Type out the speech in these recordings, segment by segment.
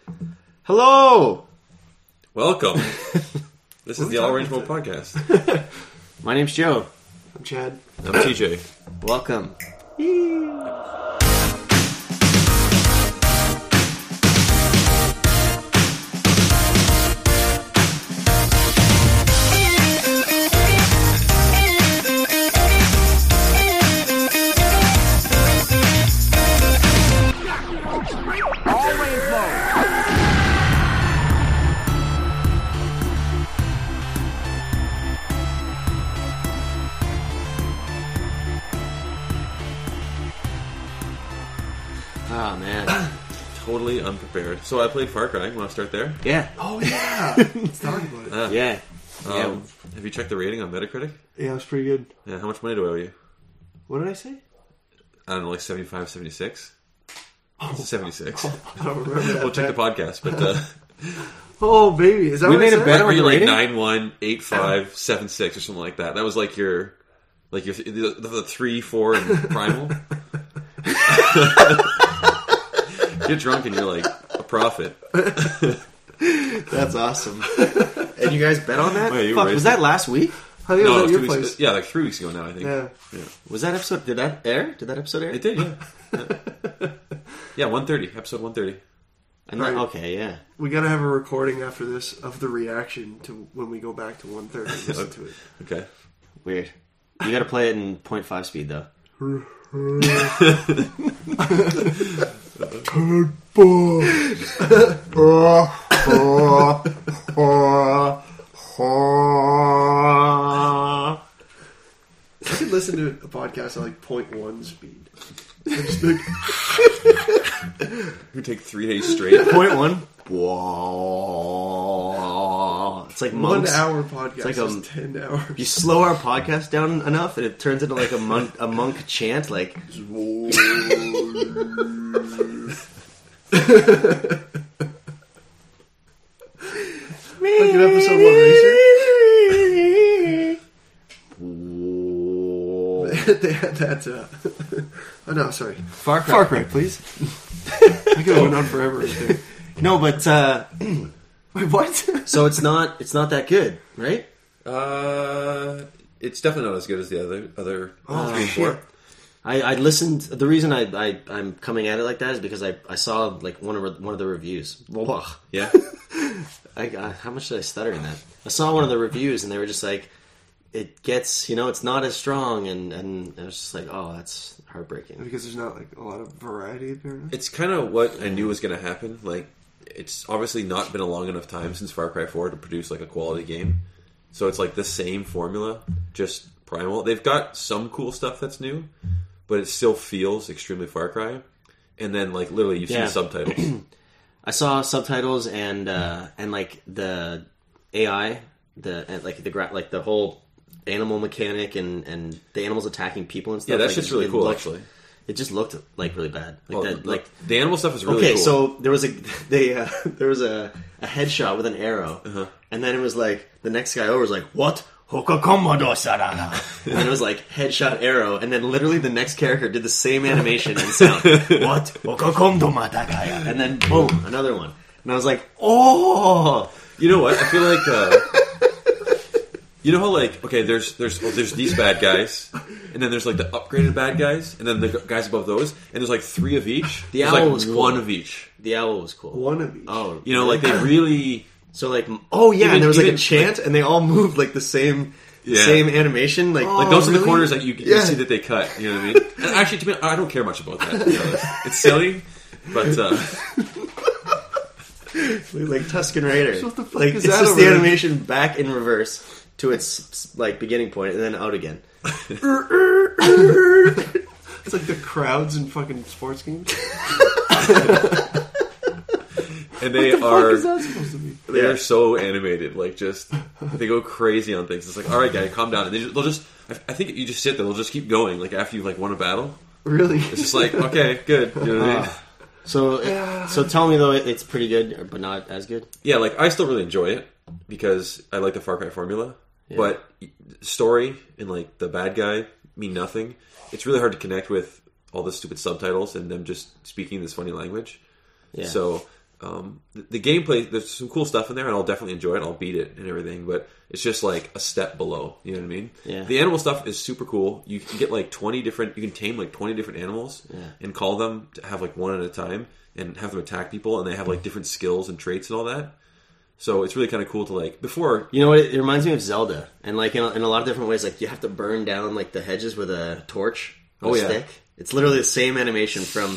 Hello! Welcome. This is the All Range Mode Podcast. My name's Joe. I'm Chad. I'm TJ. Welcome. Oh, man. Totally unprepared. So I played Far Cry. Want to start there? Yeah. Oh, yeah. Let's talk about it. Yeah. Have you checked the rating on Metacritic? Yeah, it's pretty good. Yeah, how much money do I owe you? What did I say? I don't know, like 75, 76? It's 76. I don't remember that. We'll check the podcast, but... Oh, baby. Is that We what made I a said? bet. Were you like rating? 9-1, 8-5, 7-6 or something like that? That was like your... Like your the 3, 4 and Primal? Get drunk and you're like a prophet. That's awesome. And you guys bet on that? Oh, yeah, you Fuck, raised was that last week? I think it No, was it at was your 2 weeks place. ago. Yeah, like 3 weeks ago now, I think. Yeah. Was that episode... Did that air? Did that episode air? It did, yeah. Yeah, 130. Episode 130. And Right. Okay, yeah. We gotta have a recording after this of the reaction to when we go back to 1:30 and listen to it. Okay. Weird. You gotta play it in 0.5 speed, though. I could listen to a podcast at like 0.1 speed. I'd just be like, You take 3 days straight. 0.1. It's like 1 monks. hour podcast like is 10 hours. You slow our podcast down enough, and it turns into like a monk chant, like... Like an episode 1 racer. They had that. Oh no, sorry. Far Cry. Far Cry, please. I could have went on forever right there. No, but Wait, what? so it's not that good, right? It's definitely not as good as the other Oh, 3 and shit. 4. I listened. The reason I'm coming at it like that is because I saw like one of the reviews. Ugh. Yeah. How much did I stutter in that? I saw one of the reviews and they were just like, it gets, it's not as strong, and I was just like, oh, that's heartbreaking. Because there's not like a lot of variety apparently. It's kind of what I knew was going to happen. Like, it's obviously not been a long enough time since Far Cry 4 to produce like a quality game. So it's like the same formula, just Primal. They've got some cool stuff that's new, but it still feels extremely Far Cry. And then like literally you see Yeah. the subtitles. I saw subtitles and like the AI, the whole animal mechanic and the animals attacking people and stuff. Yeah, that like, shit's really it cool looked- actually. It just looked like really bad. Like Well, that, like the animal stuff is really okay, cool. so there was a headshot with an arrow, and then it was like the next guy over was like, "What? Hokakomodo sarana," and then it was like headshot arrow, and then literally the next character did the same animation and sound. What? Hokakondo matakaya, and then boom, another one, and I was like, "Oh." You know what? I feel like you know how like okay, there's these bad guys, and then there's like the upgraded bad guys, and then the guys above those, and there's like 3 of each. The there's owl like was cool. 1 of each. The owl was cool. One of each. Oh, You know, like they really. so like oh yeah, Even- and there was like a even- chant, and they all moved like the same animation, like Like those are the really? corners that you Yeah. see that they cut. You know what I mean? And actually, to me, I don't care much about that. To be honest. It's silly, but like Tusken Raider. So what the fuck like is it's that just over the there? animation back in reverse to its like beginning point and then out again. It's like the crowds in fucking sports games. and they What the are fuck is that supposed to be? they are so animated. Like just they go crazy on things. It's like, all right, guy, calm down. And they'll just. I think you just sit there. They'll just keep going. Like after you've like won a battle, Really? it's just like okay, good. You know what I mean? So tell me though, it's pretty good, but not as good. Yeah, like I still really enjoy it because I like the Far Cry formula. Yeah. But story and like the bad guy mean nothing. It's really hard to connect with all the stupid subtitles and them just speaking this funny language. Yeah. So The gameplay, there's some cool stuff in there, and I'll definitely enjoy it. I'll beat it and everything, but it's just like a step below. You know what I mean? Yeah. The animal stuff is super cool. You can get like 20 different. You can tame like 20 different animals and call them to have like one at a time and have them attack people, and they have like different skills and traits and all that. So it's really kind of cool to like before. You know what? It reminds me of Zelda, and like in a lot of different ways. Like you have to burn down like the hedges with a torch or a stick. It's literally the same animation from.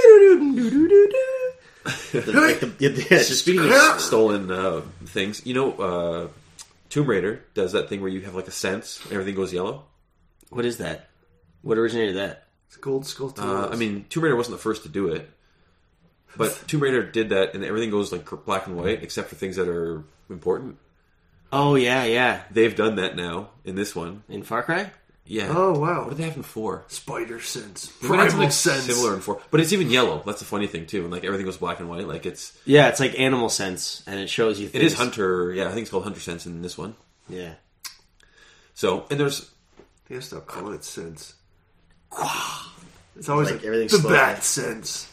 Just speaking of stolen things, you know, Tomb Raider does that thing where you have like a sense, and everything goes yellow. What is that? What originated that? It's Gold Skull. I mean, Tomb Raider wasn't the first to do it, but Tomb Raider did that, and everything goes like black and white except for things that are important. Oh yeah. They've done that now in this one. In Far Cry? Yeah. Oh wow. What do they have in 4? Spider sense. We're gonna have Primal something sense. similar in 4, but it's even yellow. That's the funny thing too, and like everything goes black and white. Like it's like animal sense, and it shows you things. It is Hunter. Yeah, I think it's called Hunter Sense in this one. Yeah. So, and there's They have to stop calling it sense. It's always Like like everything's the slow. bat sense.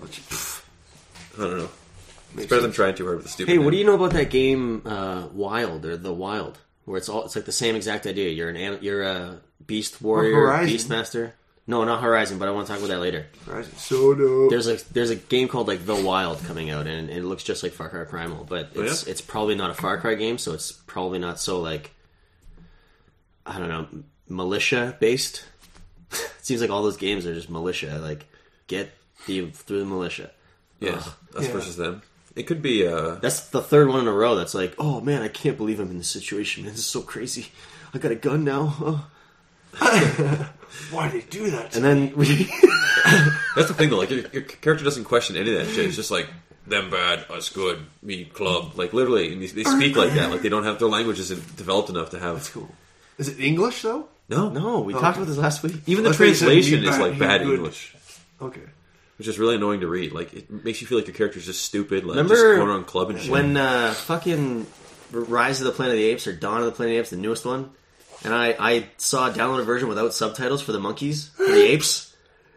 I don't know. It's better than trying too hard with the stupid. Hey, what name. do you know about that game Wild or The Wild, where it's like the same exact idea? You're a beast warrior, Horizon. beastmaster. No, not Horizon, but I want to talk about that later. So dope. There's a game called like The Wild coming out, and it looks just like Far Cry Primal, but it's probably not a Far Cry game, so it's probably not so like, I don't know, militia based. It seems like all those games are just militia, like get through the militia. Yeah, us versus them. It could be. That's the third one in a row. That's like, oh man, I can't believe I'm in this situation, man. This is so crazy. I got a gun now. Oh. Why did they do that? And then That's the thing though. Like your character doesn't question any of that shit. It's just like them bad, us good, me club. Like literally, and they speak like that. Like they don't have their language isn't developed enough to have. That's cool. Is it English though? no, we talked about this last week. Even the I thought you said translation you is bad, like you bad good. English, Okay. which is really annoying to read. Like it makes you feel like your character's just stupid. Like Remember just going around club and shit. when fucking Rise of the Planet of the Apes or Dawn of the Planet of the Apes, the newest one, and I saw a downloaded version without subtitles for the monkeys, for the apes.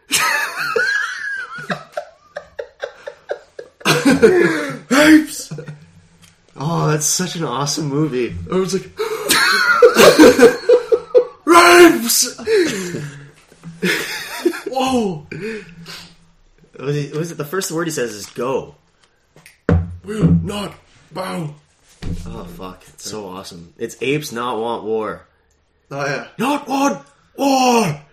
Apes! Oh, that's such an awesome movie. I was like, rapes. Whoa! Was it the first word he says is go? Will not bow. Oh fuck, it's so awesome. It's apes not want war. Oh yeah. Not want war!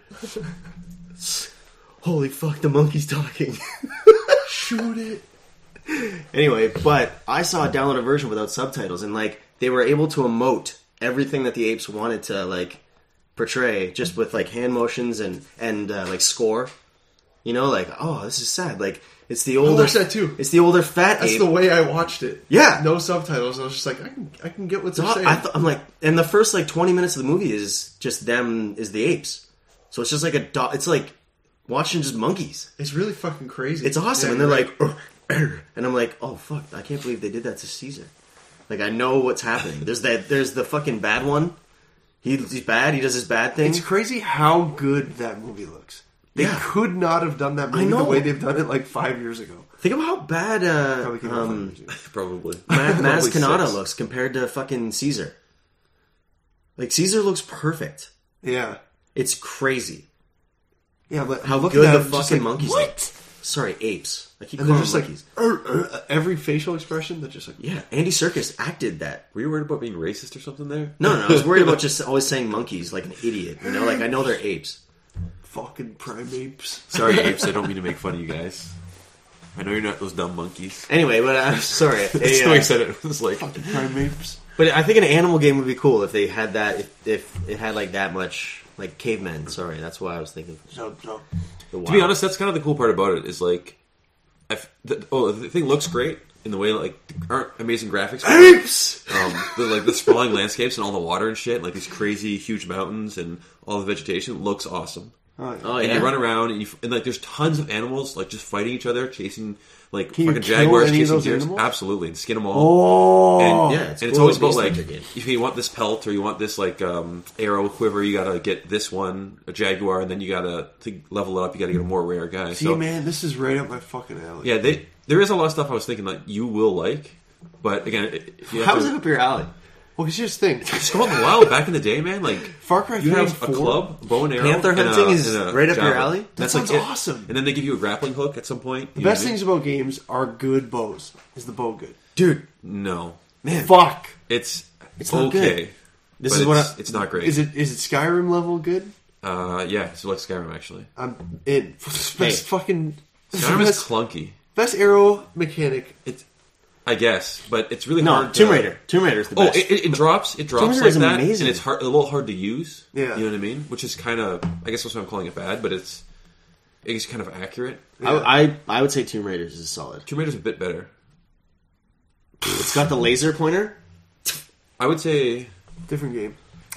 Holy fuck, the monkey's talking. Shoot it. Anyway, but I saw a downloaded version without subtitles, and like they were able to emote everything that the apes wanted to like portray just with like hand motions and like score. You know, like, oh, this is sad. Like it's the older watched that too. It's the older fat That's ape. the way I watched it. Yeah. No subtitles. I was just like, I can get what they're saying. I'm like, and the first like 20 minutes of the movie is just them is the apes. So it's just like it's like watching just monkeys. It's really fucking crazy. It's awesome, Yeah, and they're right. like, and I'm like, oh fuck, I can't believe they did that to Caesar. Like I know what's happening. There's the fucking bad one. He's bad. He does his bad thing. It's crazy how good that movie looks. They Yeah. could not have done that movie know. the way they've done it like 5 years ago. Think about how bad Probably came out 5 years ago. Probably. Maz Probably Kanata 6. looks compared to fucking Caesar. Like Caesar looks perfect. Yeah. It's crazy Yeah, but how look good at the that, just fucking like, monkeys what? look. Sorry, apes. I keep And calling they're them just monkeys. like every facial expression. They're just like, Yeah, Andy Serkis acted that. Were you worried about being racist or something there? No, I was worried about just always saying monkeys like an idiot. You know, like I know they're apes. fucking primates. Sorry, apes. I don't mean to make fun of you guys. I know you're not those dumb monkeys. Anyway, but I'm sorry. That's the way I said it. It was like, Fucking primates. But I think an animal game would be cool if they had that. If it had like that much like cavemen. Sorry, that's why I was thinking. Jump, jump. The to be honest, that's kind of the cool part about it. Is like, the thing looks great in the way like aren't amazing graphics. Apes! The sprawling landscapes and all the water and shit, like these crazy huge mountains and all the vegetation looks awesome. Oh, yeah. Oh And yeah, you run around and like there's tons of animals like just fighting each other, chasing like Can you fucking kill jaguars any of chasing those deers. animals? Absolutely, and skin them all. Oh! And, Yeah, it's and it's cool always as about Beast like Hunter game. if you want this pelt or you want this like arrow quiver, you gotta get this one a jaguar, and then you gotta to level it up. You gotta get a more rare guy. See, so man, this is right up my fucking alley. yeah, There is a lot of stuff I was thinking like you will like, but again, if you have How is to, it up your alley? Well, because here's the thing. It's called the wild back in the day, man. Like Far Cry 3 you and have 4. a club, bow and arrow, Panther and hunting is and right up your javelin. alley? That That's sounds like it. awesome. And then they give you a grappling hook at some point. The best things about games are good bows. Is the bow good? Dude, No, man. Fuck. it's not okay. good. This but is what it's not great. Is it Skyrim level good? Yeah, so like Skyrim actually. I'm in. Best Hey. fucking. Skyrim is best, clunky. best arrow mechanic. It's, I guess, but it's really No, hard. Tomb Raider. Tomb Raider's the Oh, best. it drops Tomb like Raider's that, amazing. and it's hard, a little hard to use. Yeah. You know what I mean? Which is kind of, I guess that's why I'm calling it bad, but it's kind of accurate. I would say Tomb Raiders is solid. Tomb Raider's a bit better. It's got the laser pointer. I would say Different game.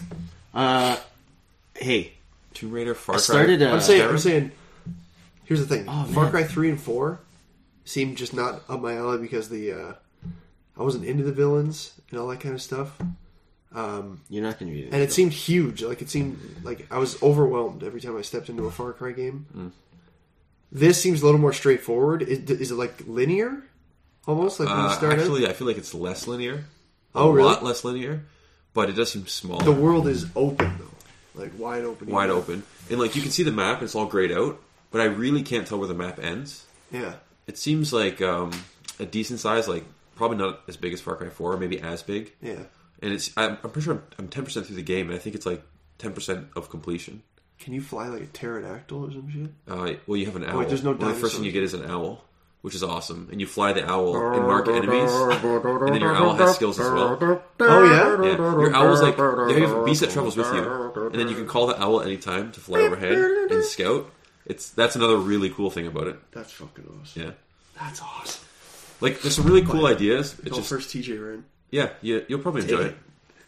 Hey, Tomb Raider, Far Cry. started, I'm Skyrim? saying. Here's the thing. Oh, Far man. Cry 3 and 4 seemed just not up my alley because I wasn't into the villains and all that kind of stuff. you're not going to be. And it seemed huge. Like, it seemed like I was overwhelmed every time I stepped into a Far Cry game. This seems a little more straightforward. Is it like linear? Almost like when you start Actually, I feel like it's less linear. Oh, a really? lot less linear, but it does seem smaller. out? The world is open, though. Like, wide open. Wide open. And like you can see the map, and it's all grayed out, but I really can't tell where the map ends. Yeah. It seems like a decent size, like probably not as big as Far Cry 4, or maybe as big. Yeah. And I'm pretty sure I'm 10% through the game, and I think it's like 10% of completion. Can you fly like a pterodactyl or some shit? Well, you have an owl. wait, there's no One of the first thing dinosaurs. you get is an owl, which is awesome. And you fly the owl and mark enemies, and then your owl has skills as well. Oh, yeah? Yeah, your owl's like you have a beast that travels with you, and then you can call the owl at any time to fly overhead and scout. That's another really cool thing about it. That's fucking awesome. Yeah, That's awesome. like there's some really cool ideas. It's It's just first TJ Ryan. you'll probably enjoy it.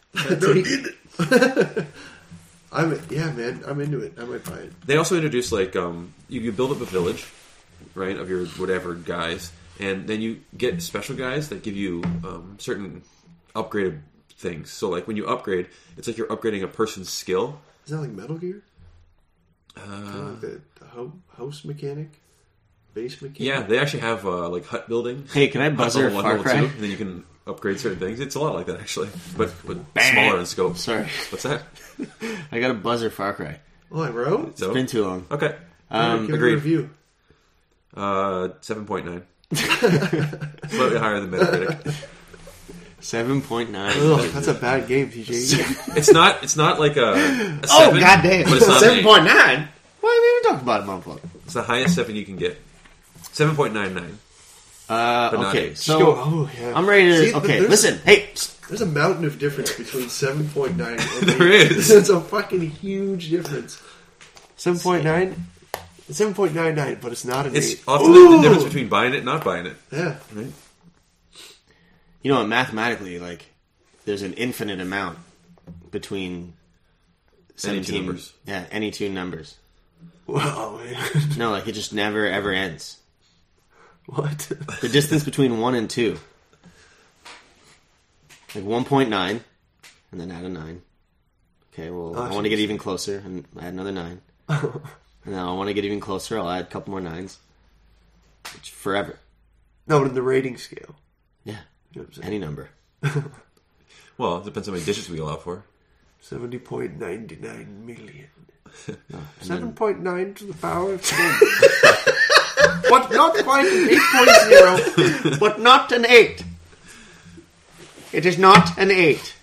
Man, I'm into it. I might buy it. They also introduced like you build up a village, right, of your whatever guys, and then you get special guys that give you certain upgraded things. So like when you upgrade, it's like you're upgrading a person's skill. Is that like Metal Gear? Kind of like the house mechanic, base mechanic. Yeah, they actually have like hut building. Hey, can I buzzer Level 1, Far level Cry? 2, and then you can upgrade certain things. It's a lot like that actually, but Bang. smaller in scope. Sorry. What's that? I got a buzzer Far Cry. Oh, I wrote. So It's been too long. okay, Give it a agreed. review. 7.9, slightly higher than Metacritic. 7.9. Ugh, that's a bad game, TJ. It's not like a 7, Oh, goddamn. but it's not an 8. 7.9? Why haven't we even talked about it, motherfucker? It's the highest 7 you can get. 7.99. But not Okay, eight. so Oh, yeah. I'm ready to. See, Okay, there's- listen. Hey, There's a mountain of difference between 7.9 and 8. There is. It's a fucking huge difference. 7.9? 7.99, but it's not an It's 8. often the difference between buying it and not buying it. Yeah. Right? you know what? Mathematically, like, there's an infinite amount between Any two 17 numbers. Yeah, any two numbers. Wow, man. No, like it just never ever ends. What? The distance between 1 and 2. Like 1.9, and then add a 9. Okay, well, I want to get even closer, and add another 9. And now I want to get even closer, I'll add a couple more 9s. It's forever. No, but in the rating scale. Yeah, You know what I'm saying? any number. Well, it depends how many digits we allow for. 70.99 million. No, 7.9 to the power of 10. But not quite an 8.0. but not an 8. It is not an 8.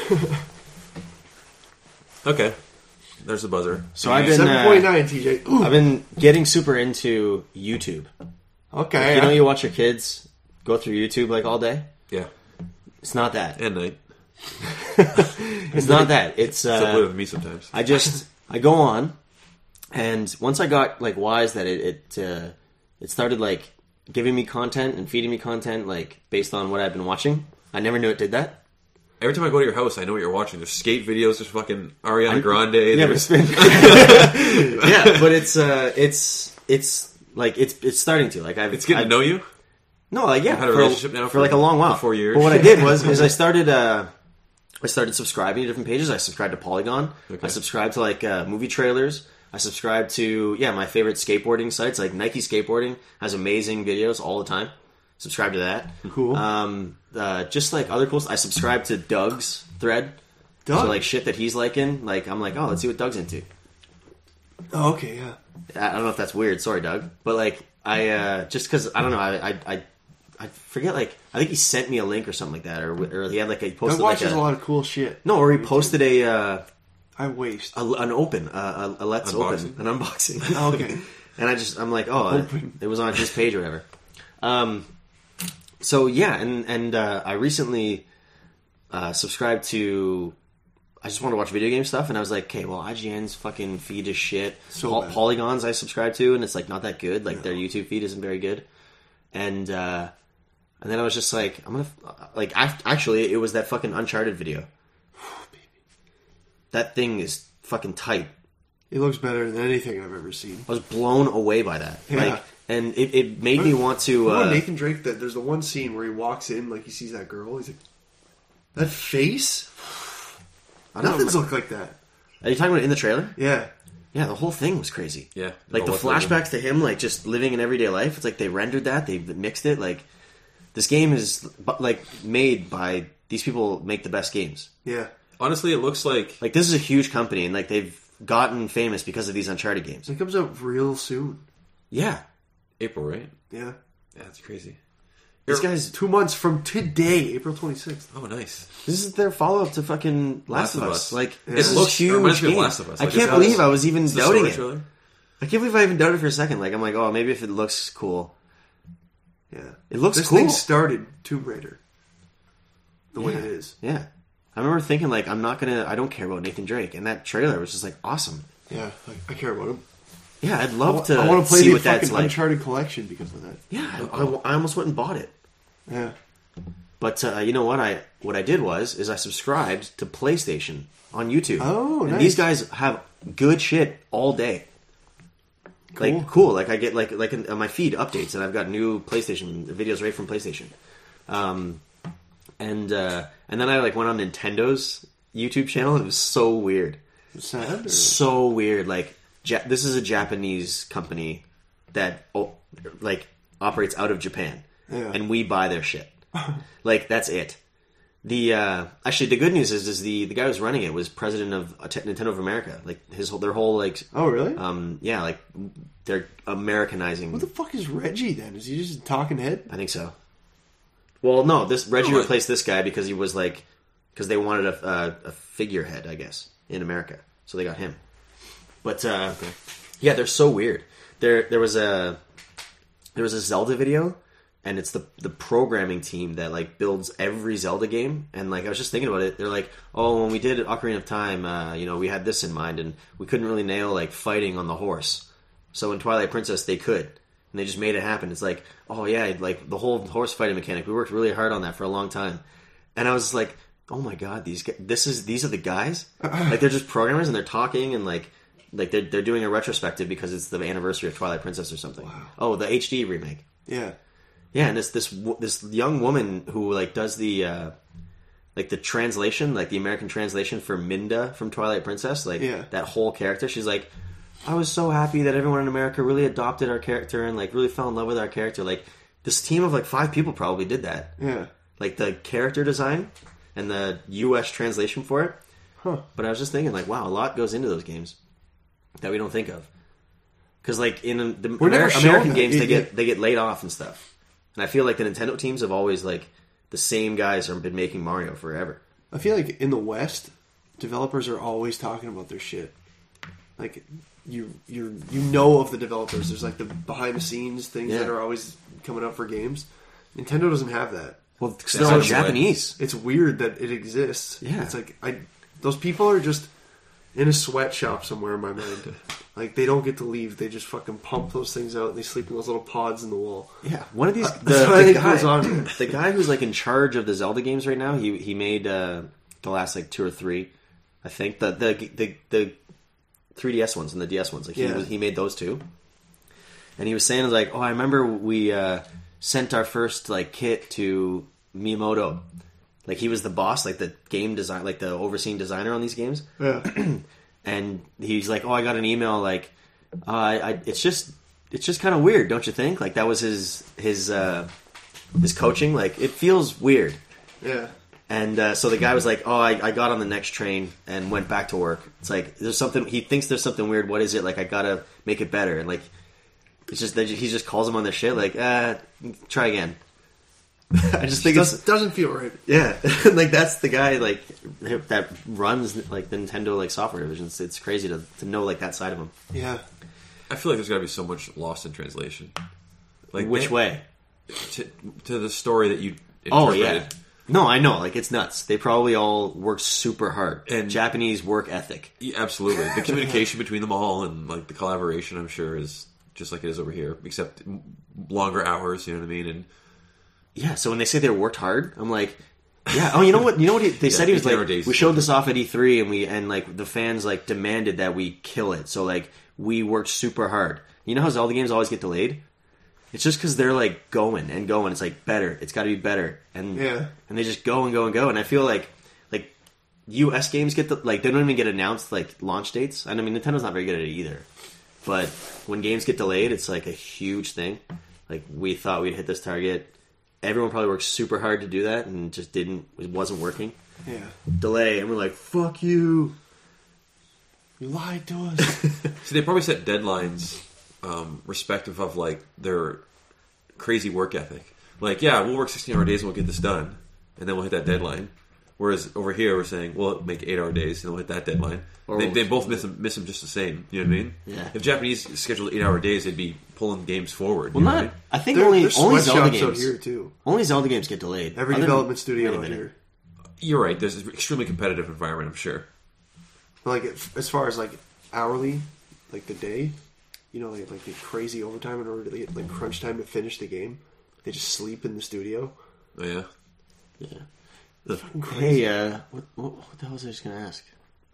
Okay. There's the buzzer. So I've been 7.9, TJ. Ooh. I've been getting super into YouTube. Okay. You know, you watch your kids go through YouTube like all day. Yeah. It's not that. And night. It's not that. It's It's a bit of me sometimes. I go on, and once I got like wise that it started like giving me content and feeding me content like based on what I've been watching. I never knew it did that. Every time I go to your house, I know what you're watching. There's skate videos. There's fucking Ariana Grande. Yeah, there's, but but it's like it's starting to like it's getting to know you. No, like yeah, had a for relationship now for like a long while, 4 years. But what I did was I started subscribing to different pages. I subscribed to Polygon. Okay. I subscribed to like movie trailers. I subscribed to my favorite skateboarding sites like Nike Skateboarding has amazing videos all the time. Subscribe to that. Cool. Just like other cool stuff. I subscribe to Doug's thread. Doug? So like shit that he's liking. Like I'm like, oh, let's see what Doug's into. Oh, okay, yeah. I don't know if that's weird. Sorry, Doug. But like I just because I don't know. I forget. Like I think he sent me a link or something like that, or he had like he posted Doug watches like a lot of cool shit. no, or he posted I waste. an open a let's Unboxing? open an unboxing. Oh, okay. And I'm like, oh, it was on his page or whatever. So yeah, and I recently subscribed to. I just want to watch video game stuff, and I was like, okay, well, IGN's fucking feed is shit. So bad. Polygons I subscribe to, and it's like not that good. Like their YouTube feed isn't very good. And then I was just like, I'm gonna like. Actually, it was that fucking Uncharted video. That thing is fucking tight. It looks better than anything I've ever seen. I was blown away by that. Yeah. Like, and it made me want to. Remember Nathan Drake? That there's the one scene where he walks in, like he sees that girl. He's like, that face. Nothing's looked like that. Are you talking about in the trailer? Yeah. Yeah, the whole thing was crazy. Yeah. Like the All what's flashbacks to him, like just living in everyday life. It's like they rendered that, they mixed it. Like this game is like made by these people. Make the best games. Yeah. Honestly, it looks like Like this is a huge company, and like they've gotten famous because of these Uncharted games. It comes out real soon. Yeah, April, right? Yeah. Yeah, that's crazy. these guys. 2 months from today, April 26th. Oh, nice. This is their follow up to fucking Last of Us. Like this is It huge. reminds me of game. Last of Us. I Like, can't it's- believe I was even It's the doubting story it. trailer. I can't believe I even doubted for a second. Like I'm like, oh, maybe if it looks cool. Yeah. It looks this cool. thing started Tomb Raider. The way Yeah. it is. Yeah. I remember thinking like I don't care about Nathan Drake, and that trailer was just like awesome. Yeah. Like, I care about him. Yeah, I'd love to I want to play see the what that's fucking like. Uncharted collection because of that. Yeah, I almost went and bought it. Yeah. But you know what? I did is I subscribed to PlayStation on YouTube. Oh, and nice. these guys have good shit all day. Like cool. Like I get like on my feed updates, and I've got new PlayStation videos right from PlayStation. And then I like went on Nintendo's YouTube channel. It was so weird. Sad. Or... So weird. Like this is a Japanese company that like operates out of Japan, Yeah. and we buy their shit. Like that's it. The actually the good news is the guy who's running it was president of Nintendo of America. Like their whole like Oh, really? yeah, like they're Americanizing. What the fuck is Reggie then? Is he just a talking head? I think so. Well, no, this Reggie Oh, replaced this guy because he was like because they wanted a figurehead, I guess, in America, so they got him. But yeah, they're so weird. There was a Zelda video, and it's the programming team that like builds every Zelda game. And like I was just thinking about it, they're like, oh, when we did Ocarina of Time, we had this in mind, and we couldn't really nail like fighting on the horse. So in Twilight Princess, they could. And they just made it happen. It's like, oh yeah, like the whole horse fighting mechanic. We worked really hard on that for a long time. And I was like, oh my god, these are the guys. Like they're just programmers and they're talking and like they're doing a retrospective because it's the anniversary of Twilight Princess or something. Wow. Oh, the HD remake. Yeah. Yeah, and this young woman who like does the like the translation, like the American translation for Minda from Twilight Princess, like Yeah. that whole character. She's like, I was so happy that everyone in America really adopted our character and like really fell in love with our character. Like this team of like 5 people probably did that. Yeah. Like the character design and the US translation for it. Huh. But I was just thinking like, wow, a lot goes into those games that we don't think of. Because like in the We're never shown American that. games, Yeah. they get laid off and stuff. And I feel like the Nintendo teams have always like the same guys have been making Mario forever. I feel like in the West, developers are always talking about their shit. Like you know of the developers. There's like the behind the scenes things Yeah. that are always coming up for games. Nintendo doesn't have that. Well, That's still not Japanese. It's weird that it exists. Yeah. It's like those people are just in a sweatshop somewhere in my mind. Like they don't get to leave. They just fucking pump those things out and they sleep in those little pods in the wall. Yeah, one of these That's what I think guy, goes on. the guy who's like in charge of the Zelda games right now. He made the last like 2 or 3, I think the 3DS ones and the DS ones. Like he made those 2, and he was saying like, oh, I remember we sent our first like kit to Miyamoto. Like he was the boss, like the game design, like the overseeing designer on these games. Yeah. And he's like, oh, I got an email like, it's just kind of weird, don't you think? Like that was his his coaching, like it feels weird. Yeah. And so the guy was like, "Oh, I got on the next train and went back to work." It's like there's something he thinks there's something weird. What is it? Like I gotta make it better, and like it's just he just calls him on their shit. Like, try again. I just think it doesn't feel right. Yeah, like that's the guy like that runs like the Nintendo like software division. It's crazy to know like that side of him. Yeah. I feel like there's got to be so much lost in translation. Like Which way? To the story that you interpreted. Oh yeah. No, I know. Like it's nuts. They probably all work super hard. And Japanese work ethic. Yeah, absolutely. The communication between them all and like the collaboration, I'm sure, is just like it is over here, except longer hours. You know what I mean? And yeah. So when they say they worked hard, I'm like, yeah. Oh, you know what? They said he was like, we showed this off at E3, and like the fans like demanded that we kill it. So like we worked super hard. You know how Zelda games always get delayed? It's just because they're like going and going. It's like better. It's got to be better, and they just go and go and go. And I feel like U.S. games get they don't even get announced like launch dates. And I mean Nintendo's not very good at it either. But when games get delayed, it's like a huge thing. Like we thought we'd hit this target. Everyone probably worked super hard to do that, and just didn't. It wasn't working. Yeah. Delay, and we're like, "Fuck you! You lied to us." See, they probably set deadlines. Respective of like their crazy work ethic. Like, yeah, we'll work 16-hour days and we'll get this done, and then we'll hit that deadline. Whereas over here, we're saying we'll make 8-hour days and we'll hit that deadline. They both miss them just the same. You know what I mean? Yeah. If Japanese scheduled 8-hour days, they'd be pulling games forward. Well, you know not. what I mean? I think There's only Zelda sweatshops out games here too. Only Zelda games get delayed. Every Other development than- studio wait a out minute. here. You're right. There's an extremely competitive environment, I'm sure. Like as far as like hourly, like the day, you know, like the crazy overtime in order to get like crunch time to finish the game. They just sleep in the studio. Oh, yeah. Yeah. Hey, what the hell was I just going to ask?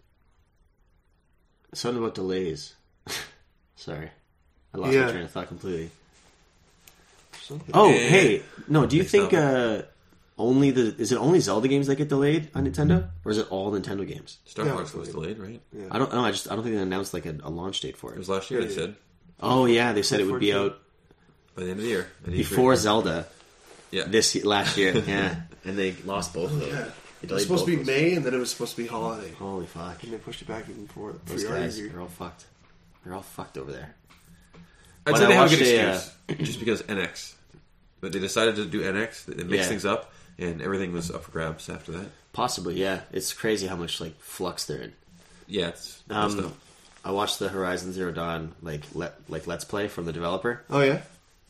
Something about delays. Sorry. I lost my train of thought completely. Something. Oh, Yeah. hey. No, do you It's think not- is it only Zelda games that get delayed on Nintendo? Or is it all Nintendo games? Star Yeah, Fox was delayed, right? Yeah. I don't know. I don't think they announced like a launch date for It it. was last year, they Yeah. said. Oh, yeah. They said it would be 14. out By the end of the year. At before E3. Zelda Yeah. last year. Yeah. And they lost both of them. Yeah. They It was delayed supposed to be both of those. May, and then it was supposed to be holiday, Holy fuck. and they pushed it back even for Those your guys, review. they're all fucked. They're all fucked over there. I'd But say I they have a watched good a, excuse. Just because NX. But they decided to do NX. They mixed Yeah. things up, and everything was up for grabs after that. Possibly, yeah. It's crazy how much like flux they're in. Yeah, it's messed up. I watched the Horizon Zero Dawn Let's Play from the developer. Oh yeah,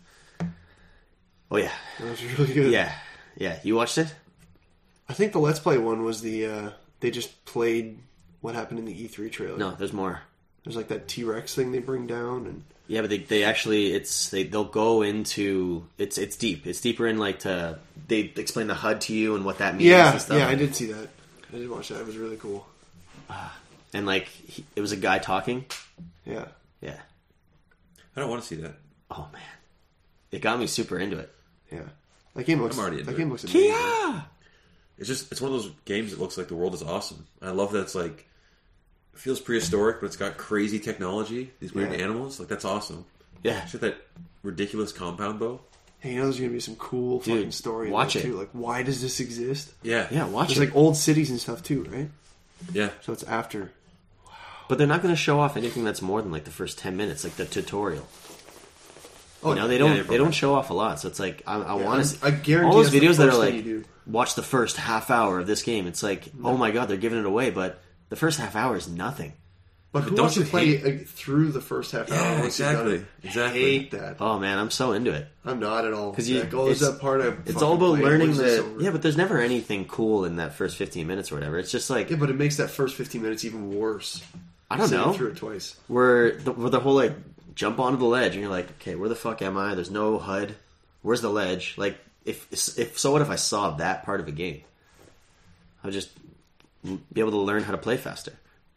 Oh yeah, that was really good. yeah. You watched it? I think the Let's Play one was the they just played what happened in the E3 trailer. No, there's more. There's like that T-Rex thing they bring down, and Yeah, but they actually they'll go into it's deep. It's deeper in like they explain the HUD to you and what that means. yeah, and stuff. yeah, I did see that. I did watch that. It was really cool. And like it was a guy talking. Yeah, Yeah. I don't want to see that. Oh man, it got me super into it. yeah. That game looks. I'm already into That game it. looks amazing. Kia. It's one of those games that looks like the world is awesome. I love that it's like it feels prehistoric, but it's got crazy technology. These weird Yeah. animals, like that's awesome. Yeah. It's got that ridiculous compound bow. Hey, you know, there's gonna be some cool Dude, fucking story. in watch there, it. too. Like, why does this exist? Yeah, Yeah, watch There's it. like old cities and stuff too, right? yeah. So it's after. But they're not going to show off anything that's more than like the first 10 minutes, like the tutorial. Oh, no, they yeah, don't show off a lot. So it's like I want to. I guarantee all those that's the videos that are first like thing you do. watch the first half hour of this game. It's like oh my god, they're giving it away, but the first half hour is nothing. But who don't wants to you play through the first half hour? Yeah, once you've done exactly, it? exactly. I hate that. Oh man, I'm so into it. I'm not at all. 'Cause you- That goes it's- that part. It's all about learning the but there's never anything cool in that first 15 minutes or whatever. It's just like Yeah, but it makes that first 15 minutes even worse. I don't Sitting know. through it twice. Where the whole like jump onto the ledge and you're like, okay, where the fuck am I? There's no HUD. Where's the ledge? Like, if so, what if I saw that part of a game? I'd just be able to learn how to play faster.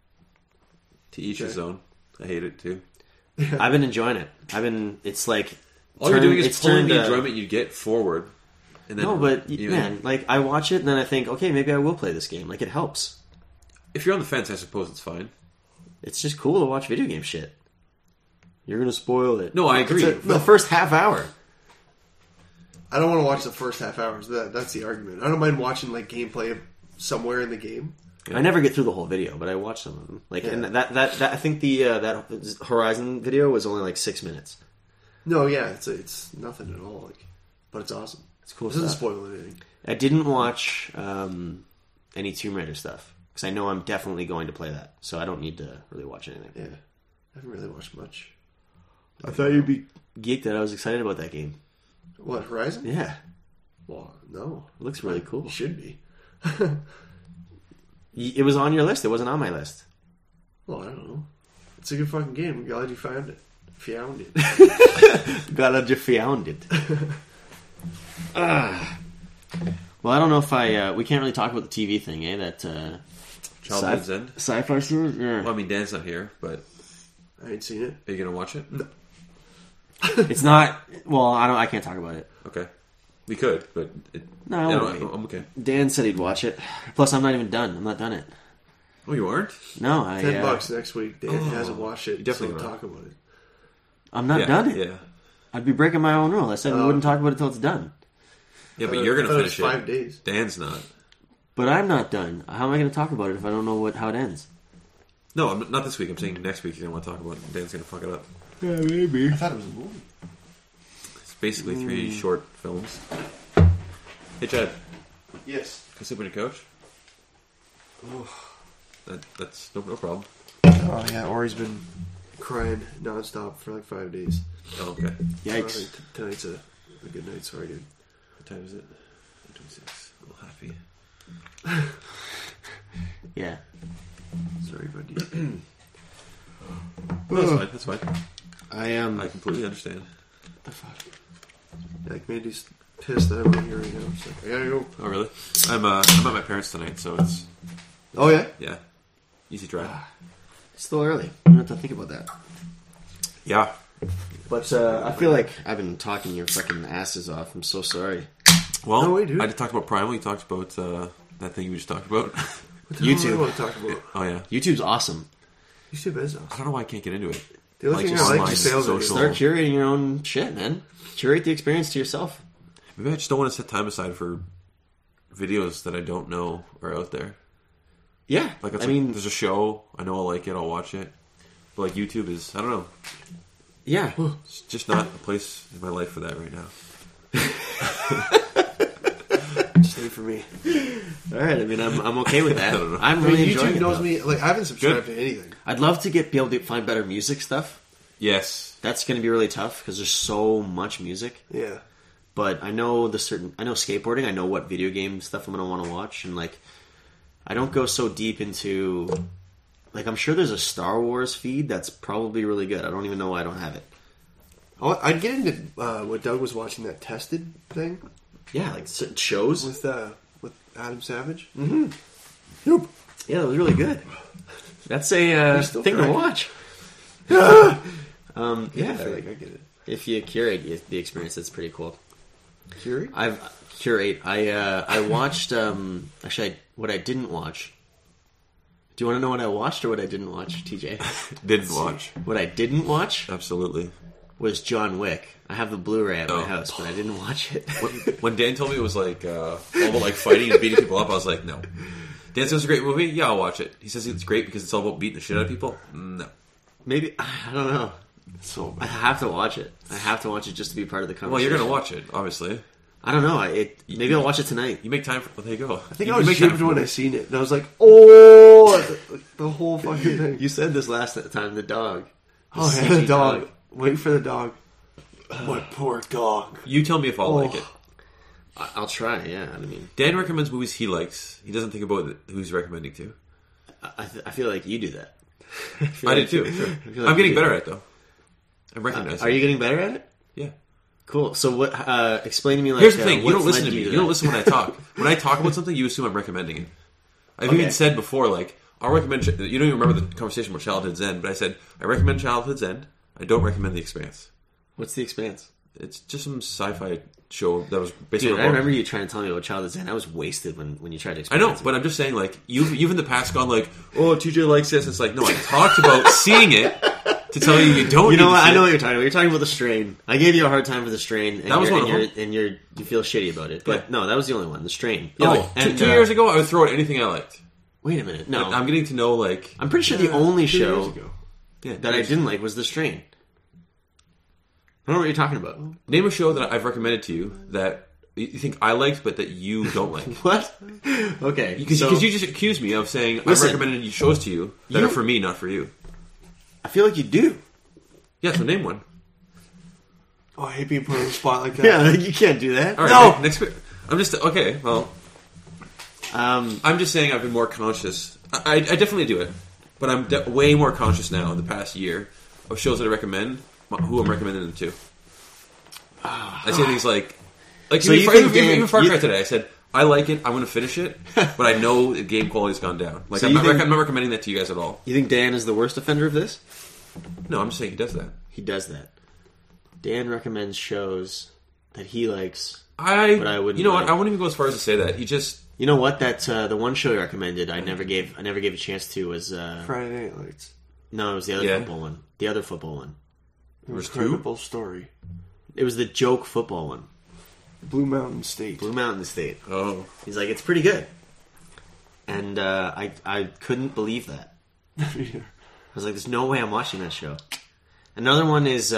To each his own. I hate it too. I've been enjoying it. It's like All you're doing is it's pulling the turned, enjoyment you get forward. And then, No, but you know, man, like I watch it and then I think, okay, maybe I will play this game. Like it helps. if you're on the fence, I suppose it's fine. It's just cool to watch video game shit. You're gonna spoil it. No, I agree. The first half hour. I don't want to watch the first half hours. That's the argument. I don't mind watching like gameplay somewhere in the game. I never get through the whole video, but I watch some of them. Like, and that I think the that Horizon video was only like 6 minutes. No, yeah, it's nothing at all. Like, but it's awesome. It's cool. It doesn't stuff. spoil anything. I didn't watch any Tomb Raider stuff because I know I'm definitely going to play that, so I don't need to really watch anything. Yeah, I haven't really watched much. I thought you'd be geeked that I was excited about that game. What, Horizon? Yeah, Well, no, it looks really cool. you should be. It was on your list. It wasn't on my list. Well, I don't know. It's a good fucking game. I'm glad you found it. Found it. Glad you found it. Well, I don't know if we can't really talk about the TV thing, eh? That Childhood's End. sci-fi series. Yeah. Well, I mean, Dan's not here, but I ain't seen it. are you gonna watch it? No. It's not. Well, I can't talk about it. Okay, we could, but No, I won't wait. I'm okay. Dan said he'd watch it. Plus, I'm not even done. I'm not done it. Oh, you aren't? No, I. $10 next week. Dan hasn't watched it. You definitely so will. talk about it. I'm not Yeah, done it. Yeah, I'd be breaking my own rule. I said we wouldn't talk about it until it's done. yeah, but you're gonna I thought it was finish it. 5 days. Dan's not. But I'm not done. How am I going to talk about it if I don't know how it ends? No, I'm not this week. I'm saying next week you're gonna want to talk about it. Dan's gonna fuck it up. Yeah, maybe. I thought it was a movie. It's basically 3 short films. Hey, Chad, Yes. can I sit on your couch? That's no problem. Oh yeah, Ori's been crying nonstop for like 5 days. Oh, okay. So I Yikes. think tonight's a good night. Sorry, dude. What time is it? 26. A little happy. Yeah. Sorry, buddy. No, that's fine. I am. I completely understand. the fuck? Like Mandy's pissed that I'm not here right now. She's like, I gotta go. Oh, really? I'm at my parents tonight, so it's Oh yeah. yeah, easy drive. It's still early. I don't have to think about that. Yeah. But I feel like I've been talking your fucking asses off. I'm so sorry. Well, No way, dude. I just talked about Primal. You talked about that thing we just talked about. What the hell do YouTube. I want to talk about? Oh yeah. YouTube's awesome. YouTube is I awesome. don't know why I can't get into it. The only Like thing just I like online is sales social. videos. Start curating your own shit, man. Curate the experience to yourself. Maybe I just don't want to set time aside for videos that I don't know are out there. Yeah. Like, it's I mean, there's a show. I know I'll like it. I'll watch it. But like YouTube is, I don't know. yeah. It's just not a place in my life for that right now. Stay for me. All right. I mean, I'm okay with that. I don't know. I'm I mean, really enjoying YouTube it. knows though. me. Like I haven't subscribed to anything. I'd love to be able to find better music stuff. Yes. That's going to be really tough because there's so much music. Yeah. But I know I know skateboarding. I know what video game stuff I'm going to want to watch, and like, I don't go so deep into. Like, I'm sure there's a Star Wars feed that's probably really good. I don't even know why I don't have it. Oh, I'd get into what Doug was watching, that Tested thing Yeah, like certain shows. with Adam Savage. Yeah, that was really good. That's a still thing to correct. watch. Yeah, Yeah, I get it. if you curate the experience, it's pretty cool. Curie? I watched actually what I didn't watch. Do you want to know what I watched or what I didn't watch, TJ? Didn't watch. What I didn't watch Absolutely. was John Wick. I have the Blu-ray at my Oh. house, but I didn't watch it. When Dan told me it was like all about like fighting and beating people up, I was like, no. Dan says it's a great movie. Yeah, I'll watch it. He says it's great because it's all about beating the shit out of people. No. Maybe I don't know. So I have to watch it. I have to watch it just to be part of the conversation. Well, you're gonna watch it, obviously. I don't know. Maybe I'll watch it tonight. You make time for. Well, there you go. I think you I was make time gypped for when it. I seen it, and I was like, "Oh!" The whole fucking thing. You said this last time. The dog. Oh, yeah, sexy the dog. Wait for the dog. My poor dog. You tell me if I'll like it. I'll try. Yeah. I mean, Dan recommends movies he likes. He doesn't think about who he's recommending to. I feel like you do that. I did too. Sure. feel like I'm getting you do. better at it though. I'm recognizing. Are you getting better at it? Yeah. Cool. So what? Explain to me. Like, Here's the thing: you what's don't listen led to me. that? You don't listen when I talk. When I talk about something, you assume I'm recommending it. I've Okay. even said before, like, I'll recommend. You don't even remember the conversation about Childhood's End, but I said I recommend Childhood's End. I don't recommend The Expanse. What's The Expanse? It's just some sci-fi show that was basically. Dude, I remember you trying to tell me about Childhood's End. I was wasted when you tried to I explain. know, it to but me. I'm just saying, like, you've in the past gone like, oh, TJ likes this. It's like, no, I talked about seeing it, to tell you don't. You know need what? to see I know it. what you're talking about. You're talking about the Strain. I gave you a hard time for the Strain, and That was one of them. you feel shitty about it. But Yeah. no, that was the only one. The Strain. Yeah, Oh, like, and two years ago, I would throw out anything I liked. Wait a minute. No, I'm getting to know like I'm pretty sure the only 2 years show ago. yeah, that I didn't like was the Strain. I don't know what you're talking about. name a show that I've recommended to you that you think I liked, but that you don't like. What? Okay, Because so you just accused me of saying Listen. I've recommended shows to you that You- are for me, not for you. I feel like you do. Yeah, so name one. Oh, I hate being put on the spot like that. Yeah, you can't do that. All right, No! next week. I'm just okay. Well, Um, I'm just saying I've been more conscious. I definitely do it, but I'm way more conscious now in the past year of shows that I recommend, who I'm recommending them to. I say things like So even, you Far, think even, Dan- even Far you- Cry today. I said I like it. I'm going to finish it, but I know the game quality's gone down. Like So I'm you not, think- I'm not recommending that to you guys at all. you think Dan is the worst offender of this? No, I'm just saying he does that. He does that. Dan recommends shows that he likes. But I wouldn't You know what? like- I wouldn't even go as far as to say that. He just. You know what? That the one show he recommended, I never gave a chance to. Was Friday Night Lights. no, it was the other Yeah. football one. The other football one. There's two? Incredible story. It was the joke football one. Blue Mountain State. Blue Mountain State. Oh, He's like, it's pretty good, and I couldn't believe that. I was like, there's no way I'm watching that show. Another one is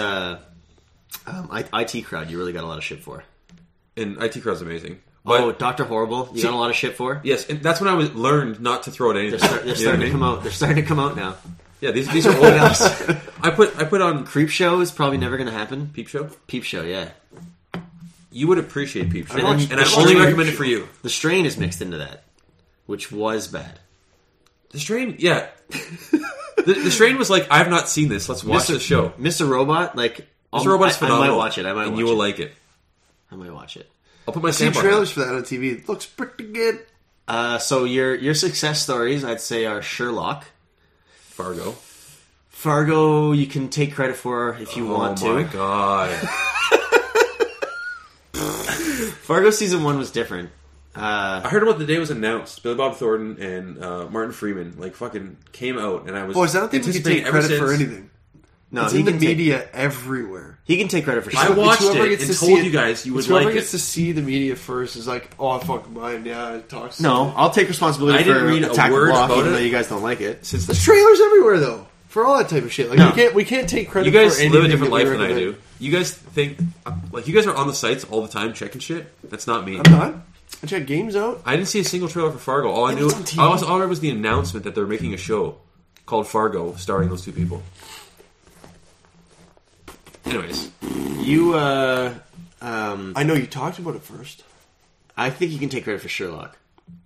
IT Crowd. You really got a lot of shit for. and IT Crowd's amazing. But, Oh, Dr. Horrible. You got a lot of shit for. yes, and that's when I learned not to throw at anything. They're You know starting what I to come mean? out. They're starting to come out now. Yeah, these are old. I put on Creep Show is probably never going to happen. Peep Show. Peep Show, yeah. You would appreciate Peep Show, And and, then I the only Strain- recommend it for you. The Strain is mixed into that, which was bad. The Strain, yeah. the Strain was like, I've not seen this. Let's watch the show. Mr. Robot, like Mr. Robot is phenomenal. I might watch it. and you will like it. I might watch it. I'll put my See stamp on trailers it. for that on TV. It looks pretty good. So your success stories, I'd say, are Sherlock, Fargo. Fargo. You can take credit for if you want Oh my to. god. Fargo season 1 was different. I heard about the day it was announced. Billy Bob Thornton and Martin Freeman like fucking came out, and I was Boys, I don't think we can anticipating take ever credit for since- anything. No, It's he in the can take- media everywhere. He can take credit for I Sherlock. watched It's whoever it gets and to see told it- you guys you would It's whoever like gets it. to see the media first is like, oh, fuck mine. Yeah, it talks. No, I'll take responsibility I for didn't read a Attack word the Block, about even it. though you guys don't like it. Since There's trailers everywhere though for all that type of shit. Like No. we can't take credit. you guys for anything live a different that we life than I recommend. do. You guys think like you guys are on the sites all the time checking shit. That's not me. I'm not. I check games out. I didn't see a single trailer for Fargo. All I Yeah, knew, it's on TV. all I read was the announcement that they're making a show called Fargo, starring those two people. Anyways, You, I know you talked about it first. I think you can take credit for Sherlock.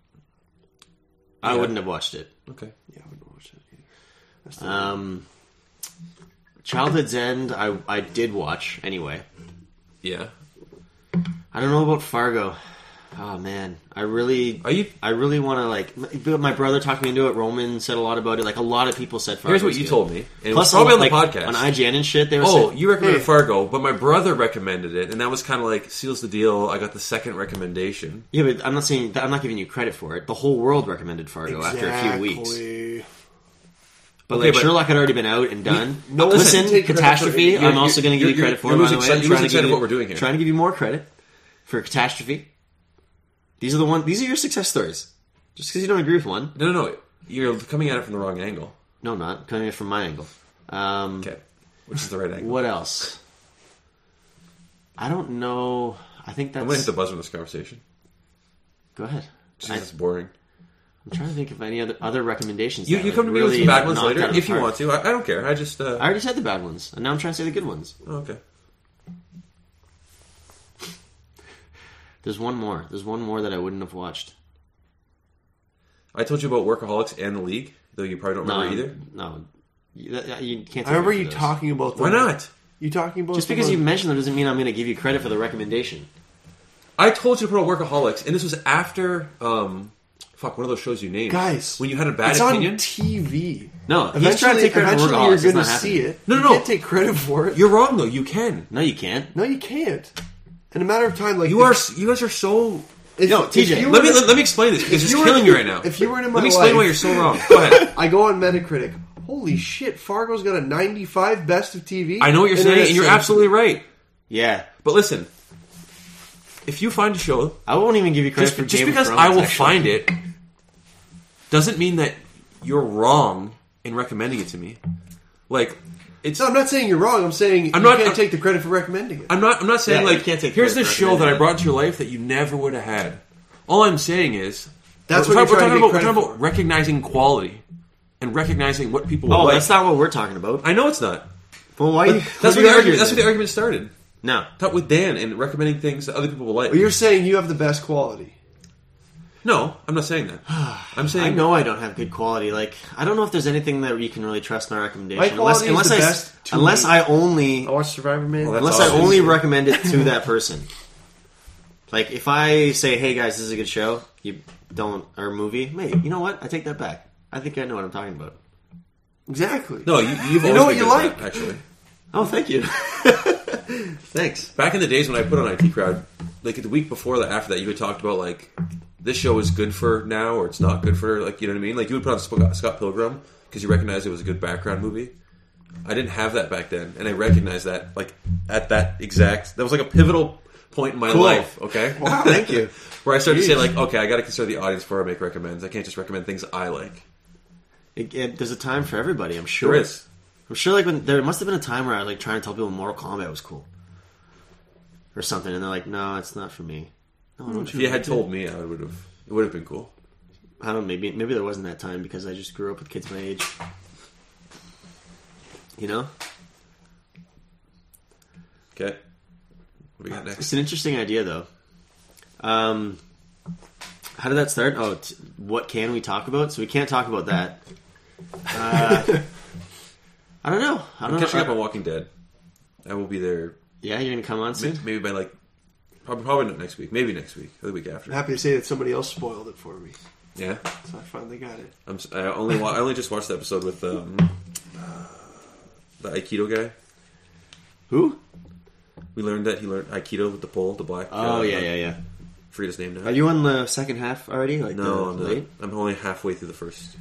I Yeah. wouldn't have watched it. okay. Yeah, I wouldn't watch it either. That's the Childhood's End, I did watch anyway. Yeah. I don't know about Fargo. Oh man, I really Are you? want to like. My brother talked me into it. Roman said a lot about it. Like a lot of people said Fargo. Here's what was you good. told me, and Plus, it was probably on the like, podcast on IGN and shit. They were Oh, saying, you recommended Hey. Fargo, but my brother recommended it, and that was kind of like seals the deal. I got the second recommendation. yeah, but I'm not saying I'm not giving you credit for it. The whole world recommended Fargo after a few weeks. Exactly. But Okay, like but- Sherlock had already been out and done. No one Listen, can take credit Catastrophe. for it. I'm also going to give you credit for. you're By losing the way, sight- I'm you're trying losing to sight give of you- what we're doing here. Trying to give you more credit for Catastrophe. These are your success stories. Just because you don't agree with one, No. You're coming at it from the wrong angle. no, I'm not coming in from my angle. Okay. Which is the right angle? What else? I don't know. I think that's. I'm going to hit the buzzer in this conversation. Go ahead. Jesus, it's boring. I'm trying to think of any other recommendations. You that, come to me with really some bad ones knocked later out of the if you park. want to. I don't care. I just. I already said the bad ones, and now I'm trying to say the good ones. Oh, okay. There's one more. There's one more that I wouldn't have watched. I told you about Workaholics and The League, though you probably don't remember either. No, you can't. I remember take you credit for those. talking about them. Why not? You talking about Just them because on- you mentioned them doesn't mean I'm going to give you credit for the recommendation. I told you to put on Workaholics, and this was after, one of those shows you named. Guys, When you had a bad it's opinion. on TV. No, he's trying to take credit for eventually Workaholics. you're It's going to not see happening. it. No, You no. can't take credit for it. You're wrong, though. You can. No, you can't. No, you can't. In a matter of time, like You guys are so. If, No, if TJ, you Let were- me explain this because if it's you were killing in- you right now. If you were in my Let me explain life, why you're so wrong. Go ahead. I go on Metacritic. Holy shit, Fargo's got a 95 best of TV. I know what you're saying, and you're absolutely right. Yeah. But listen, if you find a show, I won't even give you credit for just Game of because Thrones, I will actually. find it, doesn't mean that you're wrong in recommending it to me. Like, it's. No, I'm not saying you're wrong. I'm saying you can't take the credit for recommending it. I'm not saying Yeah, you like can't take here's credit this for show that I recommending brought into your life that you never would have had. All I'm saying is That's we're what you're talking trying to get about credit for. recognizing quality and recognizing what people Oh, like. that's not what we're talking about. I know it's not. Well, why? That's where the argument started. No. Talk with Dan and recommending things that other people will like. Well, you're saying you have the best quality. No, I'm not saying that. I'm saying I know I don't have good quality. Like, I don't know if there's anything that you can really trust my recommendation. My quality is the best to unless me. I only I watched Survivor Man. Well, unless That's I awesome. only recommend it to that person. Like, if I say, "Hey guys, this is a good show," you don't, or movie, maybe you know what? I take that back. I think I know what I'm talking about. Exactly. no. You've You always know what been you good at like. that, actually. Oh, thank you. Thanks. Back in the days when I put on IT Crowd, like the week before that, after that, you had talked about like this show is good for now or it's not good for, like, you know what I mean? Like you would put on Scott Pilgrim because you recognized it was a good background movie. I didn't have that back then, and I recognized that like at that was like a pivotal point in my Cool. life. Okay, Wow, thank you. where I started to say like, okay, I got to consider the audience before I make recommends. I can't just recommend things I like. There's a time for everybody. I'm sure. There is. I'm sure. Like when there must have been a time where I was like trying to tell people Mortal Kombat was cool, or something, and they're like, "No, it's not for me." No, don't If you had told me, it would have been cool. I don't know. Maybe there wasn't that time because I just grew up with kids my age. You know, Okay, what do we got it's next? an interesting idea, though. How did that start? Oh, what can we talk about? So we can't talk about that. I don't know. I I'm don't know. catching up on Walking Dead. I will be there Yeah, you're gonna come on soon. maybe by like probably not next week. Maybe next week or the week after. I'm happy to say that somebody else spoiled it for me, Yeah, so I finally got it. I only just watched the episode with the Aikido guy. Who? We learned that he learned Aikido with the pole, the black. Oh yeah. Forget his name now. Are you on the second half already? Like No, I'm the not. late? I'm only halfway through the first.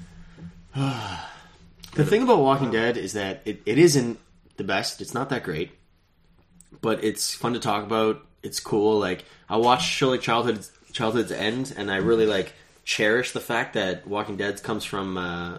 The thing about Walking Dead is that it isn't the best. It's not that great, but it's fun to talk about. It's cool. Like I watched show like Childhood's End, and I really like cherish the fact that Walking Dead comes from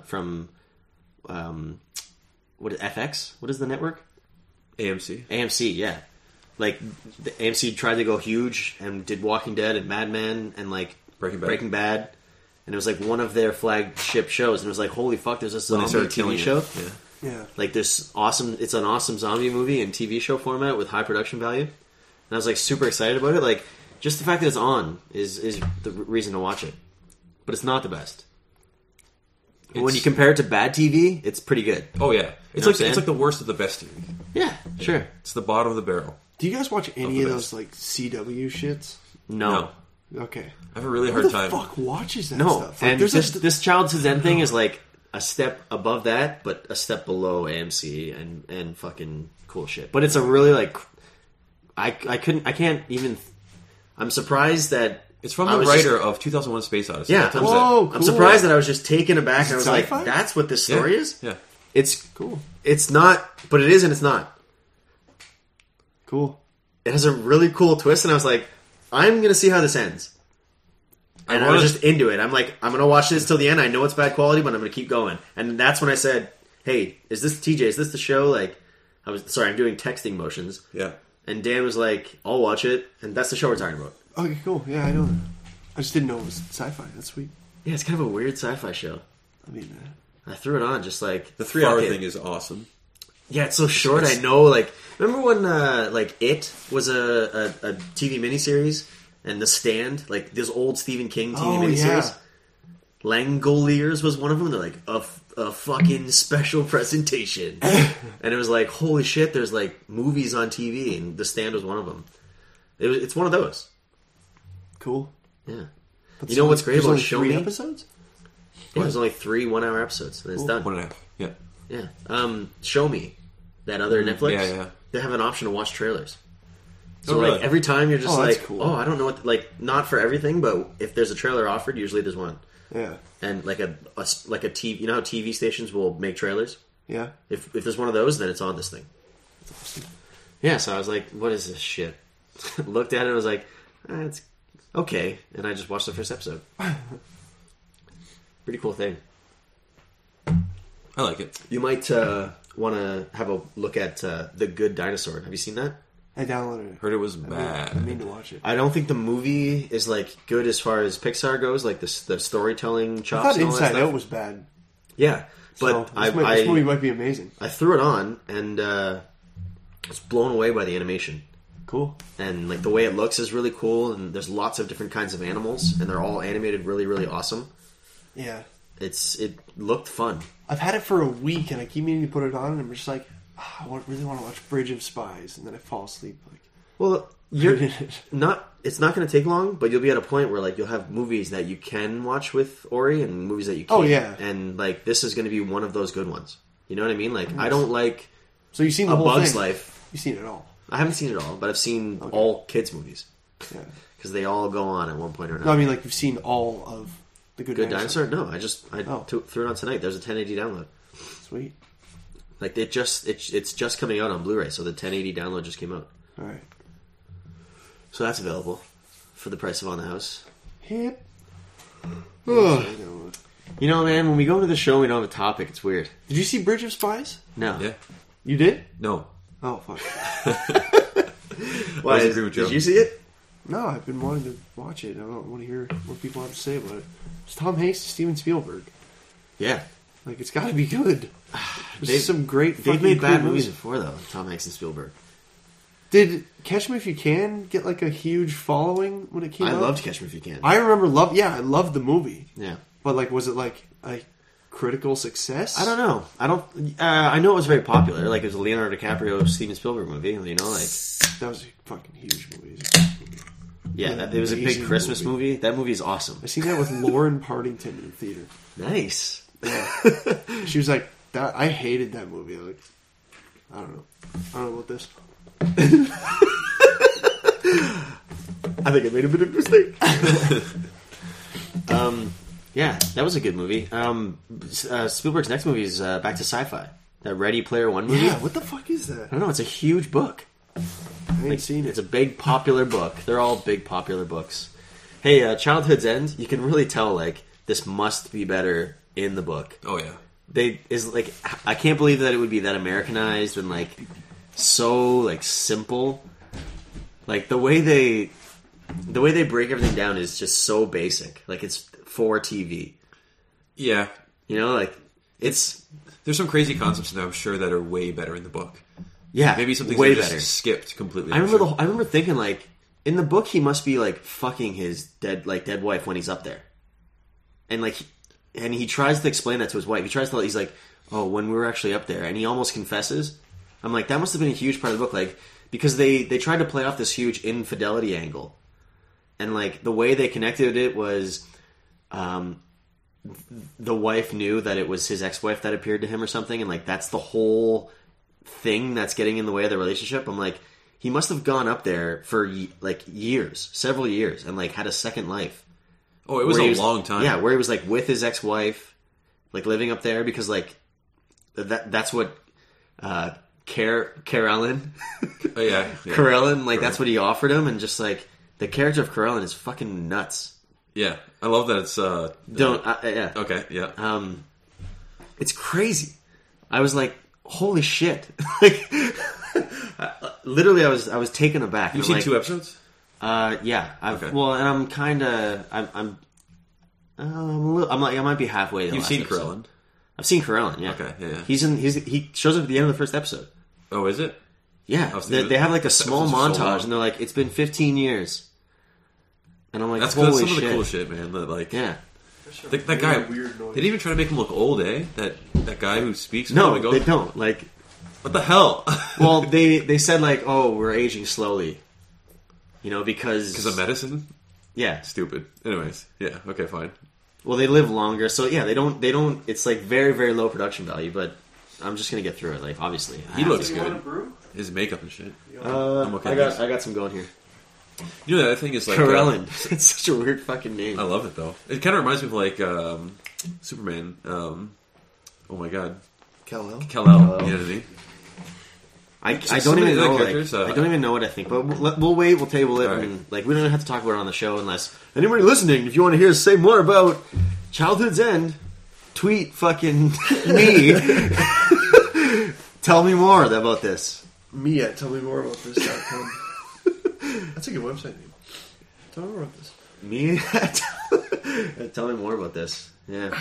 what is FX? What is the network? AMC. AMC. Yeah, like the AMC tried to go huge and did Walking Dead and Mad Men and like Breaking Bad. and it was like one of their flagship shows, and it was like, holy fuck, there's this When they zombie started TV killing show. it. Yeah. Yeah. Like this awesome, it's an awesome zombie movie in TV show format with high production value. And I was like super excited about it. Like just the fact that it's on is the reason to watch it. But it's not the best. But when you compare it to bad TV, it's pretty good. Oh yeah, know it's what I'm like the worst of the best TV. Yeah, sure. It's the bottom of the barrel. Do you guys watch any the of best. those like CW shits? No. Okay. I have a really Who hard the time. fuck watches that No. stuff? Like, And there's this Childhood's End thing is like a step above that, but a step below AMC and fucking cool shit. But it's a really like I can't even. I'm surprised that It's from I the was writer just- of 2001: Space Odyssey. Yeah, That tells Whoa, that. I'm cool. surprised that I was just taken aback. And I was sci-fi? like, "That's what this Yeah. story is." Yeah, It's cool. It's not, but it is, and it's not. Cool. It has a really cool twist, and I was like, "I'm gonna see how this ends." And I was just into it. I'm like, I'm gonna watch this till the end. I know it's bad quality, but I'm gonna keep going. And that's when I said, "Hey, is this TJ? Is this the show?" Like, I'm doing texting motions, yeah. and Dan was like, "I'll watch it," and that's the show we're talking about. Okay, cool. Yeah, I know that. I just didn't know it was sci-fi. That's sweet. Yeah, it's kind of a weird sci-fi show. I mean, I threw it on just like The 3-hour fuck it. thing is awesome. Yeah, it's so short. I know. Like, remember when like It was a TV miniseries, and The Stand, like this old Stephen King TV Oh, miniseries. yeah. Langoliers was one of them. They're like a fucking special presentation, and it was like, holy shit! There's like movies on TV, and The Stand was one of them. It's one of those. cool. Yeah. But You know what's great there's about only Show 3 Me? episodes? Yeah, there's only 3 one-hour episodes, and it's done. 1.5. Yeah. Yeah. Show Me, that other Netflix. yeah. They have an option to watch trailers. So Oh, really? like every time you're just Oh, that's like, cool. oh, I don't know what. Like, not for everything, but if there's a trailer offered, usually there's one. Yeah. and like a TV. You know how TV stations will make trailers? Yeah. If there's one of those, then it's on this thing. Yeah, so I was like, what is this shit? Looked at it, I was like, it's okay. And I just watched the first episode. Pretty cool thing. I like it. You might want to have a look at The Good Dinosaur. Have you seen that? I downloaded it. Heard it was I bad. mean to watch it. I don't think the movie is like good as far as Pixar goes, like the storytelling I chops thought and all that Inside stuff. Out was bad. Yeah, So but this movie might be amazing. I threw it on and I was blown away by the animation. Cool. And like the way it looks is really cool, and there's lots of different kinds of animals, and they're all animated really, really awesome. Yeah. It looked fun. I've had it for a week, and I keep meaning to put it on, and I'm just like, really want to watch Bridge of Spies, and then I fall asleep. Like, Well, it's not going to take long, but you'll be at a point where like you'll have movies that you can watch with Ori and movies that you can't. Oh, yeah. And like this is going to be one of those good ones. You know what I mean? Like I don't like so you've seen the A whole Bug's thing. Life. You've seen it all. I haven't seen it all, but I've seen all kids movies Yeah. because they all go on at one point or another. No, I mean like you've seen all of the Good Good Dinosaur. Dinosaur? No, I threw it on tonight. There's a 1080 download. Sweet. Like it's just coming out on Blu-ray, so the 1080 download just came out. All right. So that's available for the price of On the House. Hip. Ugh. Did You know, man, when we go to the show, we don't have a topic. It's weird. you see Bridge of Spies? No. Yeah. You did? No. Oh fuck. Why? I agree with Joe. Did you see it? No, I've been wanting to watch it. I don't want to hear what people have to say about it. It's Tom Hanks and Steven Spielberg. Yeah. Like it's got to be good. There's They've- some great. They've fucking made cool bad movies before, though. Tom Hanks and Spielberg. Did Catch Me If You Can get like a huge following when it came I out? loved Catch Me If You Can. I remember I loved the movie. Yeah. But like, was it like a critical success? I don't know. I know it was very popular. Like, it was a Leonardo DiCaprio, Steven Spielberg movie. You know, like... That was a fucking huge movie. Yeah, it was a big Amazing Christmas movie. movie. That movie is awesome. I seen that with Lauren Partington in the theater. Nice. Yeah. She was like, that. I hated that movie. Like, I don't know about this. I think I made a bit of a mistake. Yeah, that was a good movie. Spielberg's next movie is Back to Sci-Fi. That Ready Player One movie. Yeah, what the fuck is I that? don't know. It's a huge book. I ain't seen it. It's a big popular book. They're all big popular books. Hey, Childhood's End. You can really tell like this must be better in the book. Oh yeah. I can't believe that it would be that Americanized and like so like simple. Like the way they break everything down is just so basic. Like it's for TV. Yeah. You know, like it's There's some crazy concepts that I'm sure that are way better in the book. yeah, Maybe some things way are just better. skipped completely. I remember thinking like in the book he must be like fucking his dead wife when he's up there, and like and he tries to explain that to his wife. He's like, oh, when we were actually up there, and he almost confesses. I'm like, that must have been a huge part of the book, like because they tried to play off this huge infidelity angle, and like the way they connected it was, the wife knew that it was his ex-wife that appeared to him or something, and like that's the whole thing that's getting in the way of the relationship. I'm like, he must have gone up there for like years, several years, and like had a second life. Oh, it was Where he a long time. Yeah, where he was like with his ex-wife, like living up there because like that's what Carellen, Oh, yeah. Carellen, like that's what he offered him, and just like the character of Carellen is fucking nuts. Yeah. I love that it's Yeah. okay, yeah. It's crazy. I was like, holy shit! Like, literally, I was taken aback. You've I'm seen like, 2 episodes? Yeah. Okay. Well, and I'm kind of I'm like I might be halfway. To the You've last seen episode. Carellen? I've seen Carellen. Yeah. Okay, yeah. He shows up at the end of the first episode. Oh, is it? Yeah. was They thinking have like a the small episodes are so montage, long. and they're like, it's been 15 years. And I'm like, That's holy some shit. of the cool shit, man. That, like, Yeah. that guy. They didn't even try to make him look old, eh? That guy who speaks. No, Go, they don't. Like, What the hell? well, they said like, oh, we're aging slowly. You know, because of medicine? yeah. Stupid. Anyways, yeah. Okay, fine. Well, they live longer, so yeah, they don't. It's like very, very low production value, but I'm just gonna get through it. Like, obviously, He looks You want a good. brew? His makeup and shit. Uh, I'm okay I with this. got some going here. You know, the other thing is like Corelland. It's such a weird fucking name. I love it though. It kind of reminds me of like Superman. Oh my god, Kal-El. Kal-El. You know what I mean? I so don't many even know. other Like, characters, I don't even know what I think. But we'll wait. We'll table it. All right. And, like, we don't have to talk about it on the show unless anybody listening, if you want to hear us say more about Childhood's End, tweet fucking me. Tell me more about this. Me at tellmemooreabouttthis.com. That's a good website name. Tell me more about this. Me. Tell me more about this. Yeah.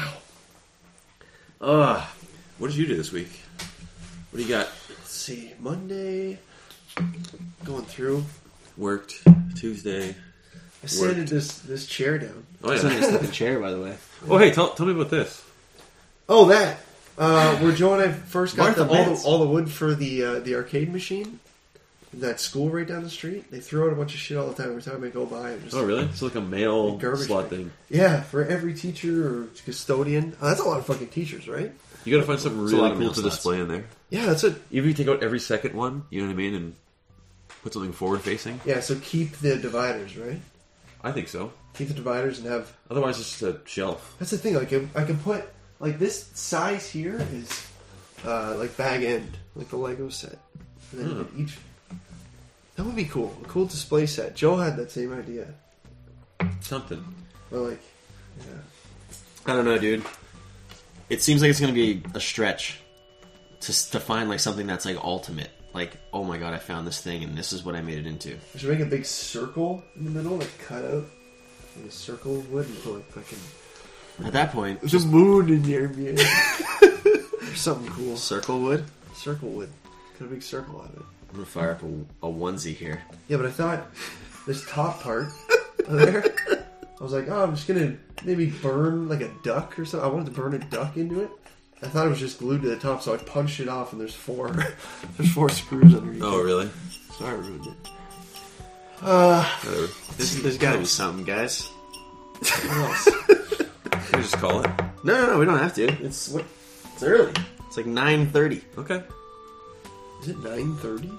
What did you do this week? What do you got? Let's see. Monday. Going through. Worked. Tuesday. I sanded this chair down. Oh It's yeah. a nice looking chair, by the way. Oh hey, tell me about this. Oh, that. Where Joe and I first got Martha Vince. all the wood for the arcade machine. That school right down the street. They throw out a bunch of shit all the time every time I go by. And just, Oh really? It's like a mail Garbage slot bin. thing. Yeah, for every teacher or custodian. Oh, that's a lot of fucking teachers, right? You gotta find something It's a lot really of cool mail to slots. display in there. Yeah, that's it. Even if you take out every second one, you know what I mean, and put something forward facing. Yeah, so keep the dividers, right? I think so. Keep the dividers and have. Otherwise, it's just a shelf. That's the thing. Like, I can put like this size here is like bag end, like the Lego set. And then each. That would be cool. A cool display set. Joe had that same idea. Something. But like, yeah. I don't know, dude. It seems like it's going to be a stretch to find like something that's like ultimate. Like, oh my god, I found this thing and this is what I made it into. I should make a big circle in the middle, like cut out like a circle of wood and put like fucking. At that point, There's a moon in here, man. Or something cool. circle wood. Circle wood. Cut a big circle out of it. I'm gonna fire up a onesie here. Yeah, but I thought this top part there, I was like, oh, I'm just gonna maybe burn like a duck or something. I wanted to burn a duck into it. I thought it was just glued to the top, so I punched it off, and there's four screws underneath. Oh it. really? So I ruined it. Whatever. There's gotta be something, guys. What else? You just call it. No, we don't have to. It's early. It's like 9:30. Okay. Is it 9:30?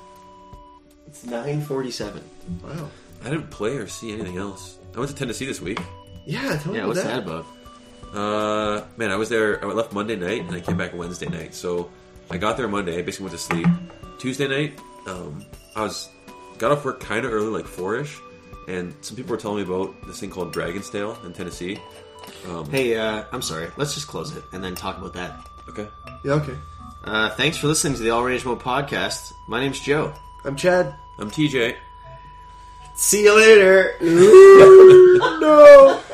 It's 9:47. Wow. I didn't play or see anything else. I went to Tennessee this week. Yeah, tell me Yeah, about what's that. that about? Man, I was there. I left Monday night and I came back Wednesday night. So I got there Monday. I basically went to sleep. Tuesday night, I got off work kind of early, like 4ish, and some people were telling me about this thing called Dragon's Tail in Tennessee. Hey, I'm sorry. Let's just close it and then talk about that. Okay. Yeah, okay. Thanks for listening to the All Range Mode podcast. My name's Joe. I'm Chad. I'm TJ. See you later. No!